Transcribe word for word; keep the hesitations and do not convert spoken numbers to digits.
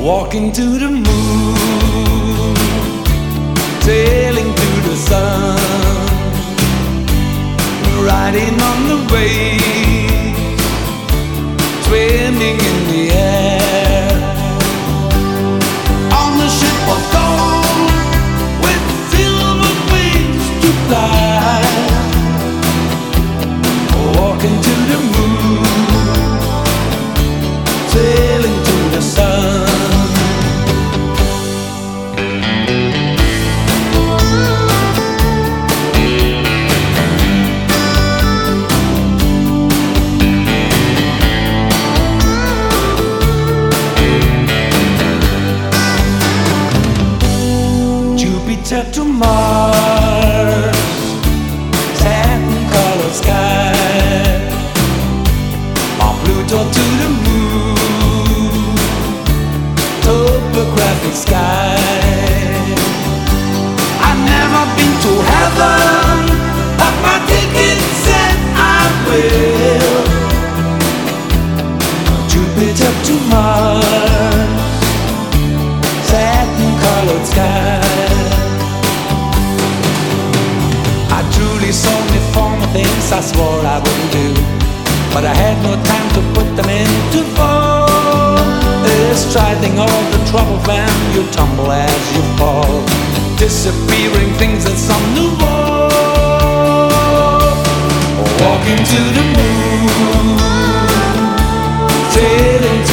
Walking to the moon, sailing to the sun, riding on the waves, swimming in the air. On the ship of gold, with silver wings to fly. Walking to the moon, sailing to the sun. Jupiter to Mars, satin-colored sky. On Pluto to the moon, topographic sky. I've never been to heaven, but my ticket said I will. Jupiter to Mars, satin-colored sky. I truly saw me former things I swore I wouldn't do, but I had no time to put them into form. Striding all the trouble when you tumble as you fall, disappearing things in some new world. Walking to the moon, sailing